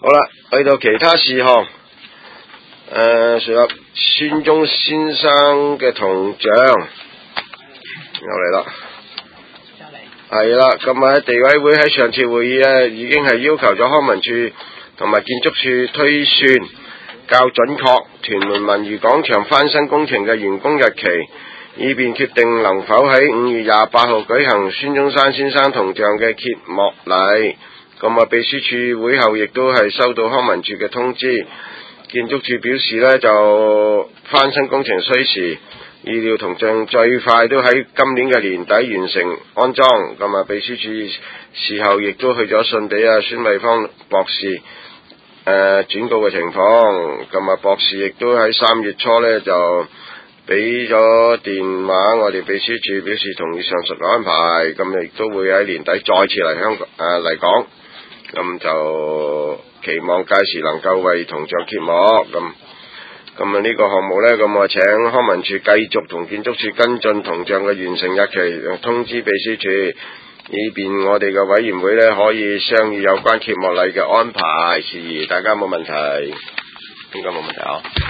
好啦，去到其他事項，上入孫中先生嘅銅像又嚟啦。係啦，咁啊地委會喺上次會議咧，已經係要求咗康文署同埋建築署推算較準確屯門文娛廣場翻新工程嘅完工日期，以便決定能否喺5月28號舉行孫中山先生銅像嘅揭幕禮。咁啊，秘書處會後亦都係收到康文署嘅通知，建築署表示呢就翻新工程需時，預料銅像最快都喺今年嘅年底完成安裝。咁啊，秘書處事後亦都去咗信俾阿孫衛芳博士轉告嘅情況。咁啊，博士亦都喺3月初呢就俾咗電話我哋秘書處，表示同意上述安排。咁亦都會喺年底再次嚟香港嚟港。咁就期望屆時能夠為銅像揭幕。咁啊呢個項目呢，咁我請康文署繼續同建築署跟進銅像嘅完成日期，通知秘書處，以便我哋嘅委員會呢可以商議有關揭幕禮嘅安排事宜。大家冇問題？應該冇問題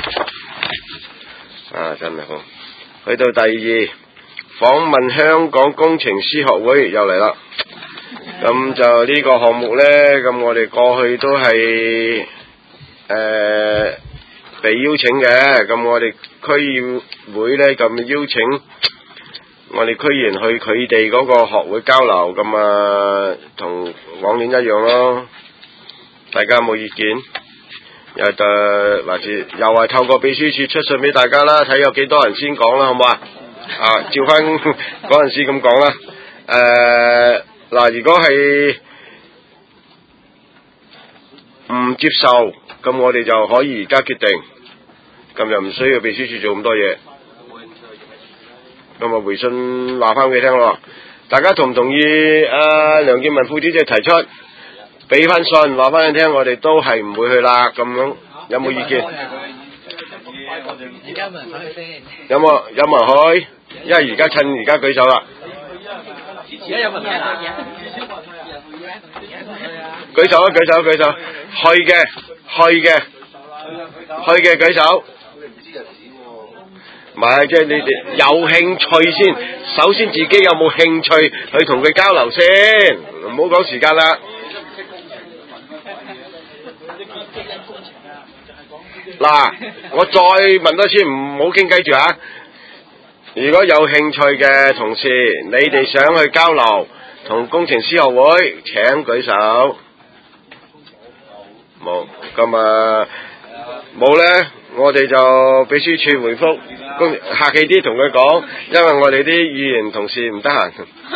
啊！真係好。去到第二，訪問香港工程師學會又嚟啦。咁就呢個項目呢，咁我哋過去都係被邀請嘅。咁我哋區議會呢，咁邀請我哋區議員去佢哋嗰個學會交流，咁啊同往年一樣咯。大家有冇意見？又係透過秘書處出信俾大家啦，睇有幾多人先講啦，好唔好啊？照翻嗰陣時咁講啦。如果係唔接受，咁我哋就可以而家決定，咁就唔需要秘書處做咁多嘢。咁啊回信話翻俾你聽咯。大家同唔同意梁建文副主席提出，俾翻信話翻你聽，我哋都係唔會去啦。咁樣有冇意見？有冇人去？因為而家趁而家舉手啦。而家有問題啦！舉手！去嘅舉手。唔係，即係你哋有興趣先，首先自己有冇興趣去同佢交流先，唔好講時間啦。嗱，我再問多次，唔好傾偈住啊！如果有興趣嘅同事，你哋想去交流同工程師學會，請舉手。冇，咁啊冇呢，我哋就秘書處回覆，客氣啲同佢講，因為我哋啲議員同事唔得閒。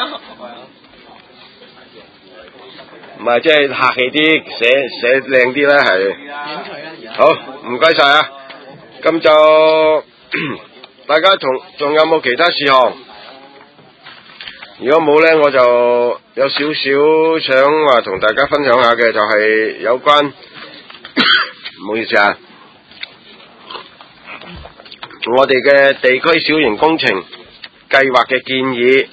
唔係，即係客氣啲，寫靚啲啦，係。好，唔該晒啊！咁就大家仲有冇其他事項？如果冇呢，我就有少少想話同大家分享下嘅，就係有關唔好意思啊，我哋嘅地區小型工程計劃嘅建議。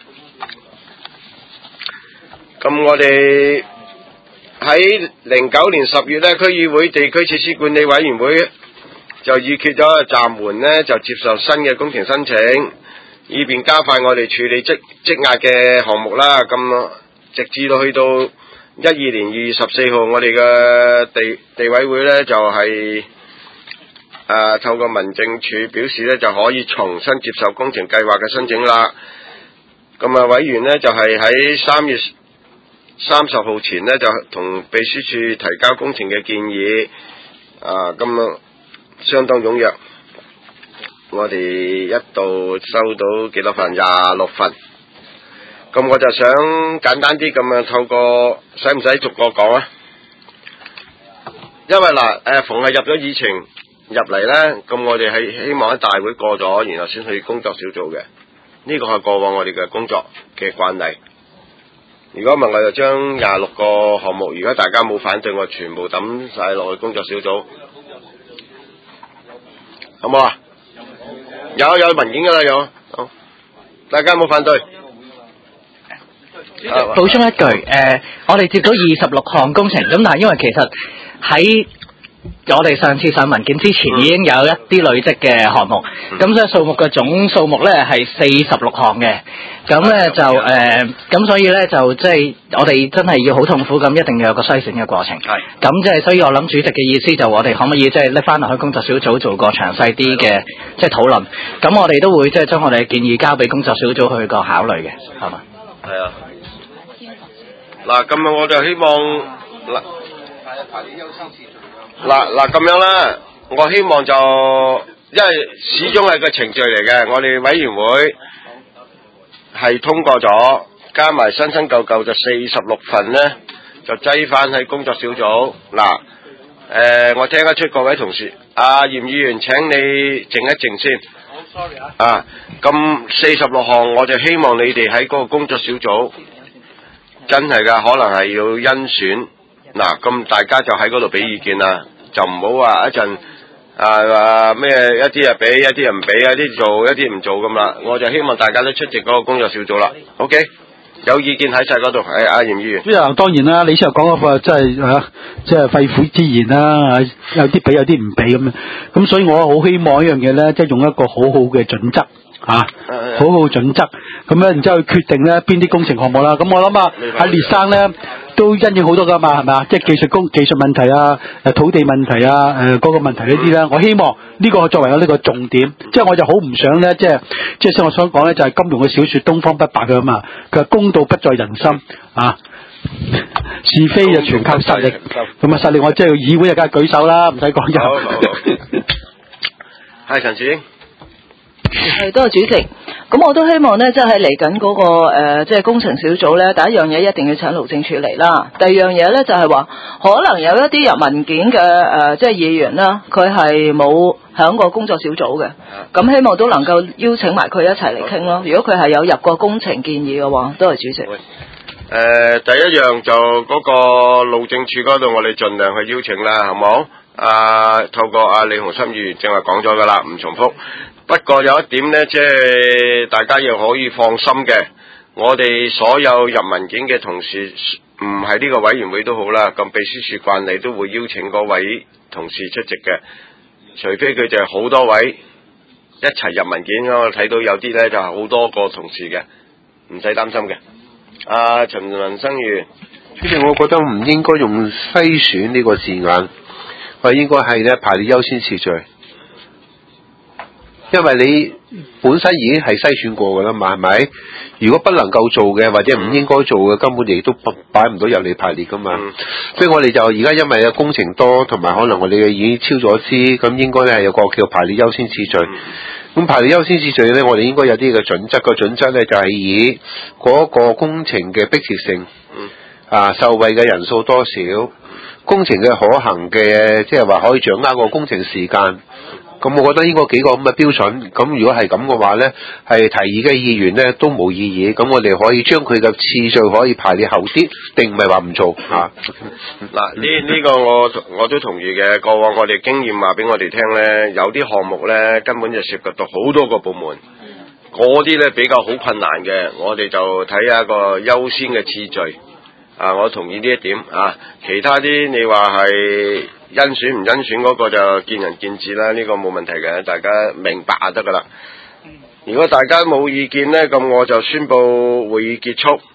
咁我哋喺09年10月呢，區議會地區設施管理委員會就議決咗暫緩呢，就接受新嘅工程申請，以便加快我哋處理積壓嘅項目啦。咁直至到去到12年2月14號，我哋嘅地委會呢，就係透過民政處表示呢，就可以重新接受工程計劃嘅申請啦。咁啊，委員呢，就係喺3月30號前呢，就同秘書處提交工程嘅建議，咁相當踴躍。我哋一度收到幾多份？26份。咁我就想簡單啲咁樣透過，使唔使逐個講啊？因為逢係入咗議程入嚟呢，咁我哋係希望喺大會過咗，然後先去工作小組嘅。呢個係過往我哋嘅工作嘅慣例。如果唔係，我就將26個項目，如果大家冇反對，我全部抌晒落去工作小組，好冇啊？有文件噶啦，有，好，大家冇反對。 補充一句，我哋接到26項工程，咁但係因為其實喺我哋上次上文件之前已經有一啲累積嘅項目，咁所以數目嘅總數目咧係46項嘅，咁咧就咁所以咧就即係我哋真係要好痛苦咁，一定要有個篩選嘅過程。係，咁即係所以我諗主席嘅意思就我哋可唔可以即係拎翻落去工作小組做個詳細啲嘅即係討論，咁我哋都會即係將我哋嘅建議交俾工作小組去個考慮嘅，係嘛？ 係啊。嗱，咁我就希望嗱咁樣啦，我希望就因為始終係個程序嚟嘅，我哋委員會係通過咗，加埋新舊舊就46份呢，就擠翻喺工作小組。嗱，我聽得出各位同事，阿嚴議員請你靜一靜先。好 sorry 啊。咁46項，我就希望你哋喺嗰個工作小組，真係噶，可能係要甄選。嗱，咁大家就喺嗰度俾意見啦。就唔好話一陣咩一啲啊俾，一啲唔俾，一啲做，一啲唔做咁啦。我就希望大家都出席嗰個工作小組啦。OK， 有意見喺晒嗰度。係阿嚴議員。 當然啦，你先講嗰個真係即係肺腑之言啦，有啲俾，有啲唔俾咁樣。咁所以我好希望一樣嘢咧，即係用一個好好嘅準則。好好準則，咁咧，然之後去決定咧邊啲工程項目啦。咁我諗阿列生咧都因應好多噶嘛，係咪啊？即係技術問題啊，土地問題啊，嗰個問題呢啲咧，我希望呢個作為我呢個重點。即係我就好唔想咧，即係我想講咧，就係金庸嘅小說《東方不敗》噶嘛。佢話公道不在人心啊，是非就全靠實力。咁啊，實力我即係議會就梗係舉手啦，唔使講就。 係陳志英。 係，多謝主席。咁我都希望呢，即係喺嚟緊嗰個即係工程小組呢，第一樣嘢一定要請勞政處嚟啦。第二樣嘢呢，就係話，可能有一啲入文件嘅即係議員啦，佢係冇響過工作小組嘅。咁希望都能夠邀請埋佢一齊嚟傾咯。如果佢係有入過工程建議嘅話，多謝主席。 第一樣就嗰個勞政處嗰度，我哋盡量去邀請啦，好冇？透過李鴻心議員正話講咗噶啦，唔重複。不過有一點呢，即係大家又可以放心嘅，我哋所有入文件嘅同事，唔係呢個委員會都好啦，咁秘書處慣例都會邀請嗰位同事出席嘅，除非佢就係好多位一齊入文件，我睇到有啲呢就係好多個同事嘅，唔使擔心嘅。陳文生議員， 主席，我覺得唔應該用篩選呢個字眼，我應該係呢排列優先次序。因為你本身已經係篩選過㗎啦嘛，係咪？如果不能夠做嘅或者唔應該做嘅，根本亦都擺唔到入嚟排列㗎嘛。所以我哋就而家因為工程多，同埋可能我哋已經超咗支，咁應該咧係有個叫排列優先次序。咁排列優先次序咧，我哋應該有啲嘅準則。個準則咧就係以嗰個工程嘅迫切性，受惠嘅人數多少，工程嘅可行嘅，即係話可以掌握個工程時間。咁我覺得應該幾個咁嘅標準，咁如果係咁嘅話呢，係提議嘅議員呢都冇異議，咁我哋可以將佢嘅次序可以排列後啲，定唔係話唔做嚇？ 嗱，呢個我都同意嘅。過往我哋經驗話俾我哋聽呢，有啲項目呢根本就涉及到好多個部門，嗰啲呢比較好困難嘅，我哋就睇下個優先嘅次序。我同意呢一點啊，其他啲你話係甄選唔甄選嗰個就見仁見智啦，呢個冇問題嘅，大家明白就得噶啦。如果大家冇意見呢，咁我就宣布會議結束。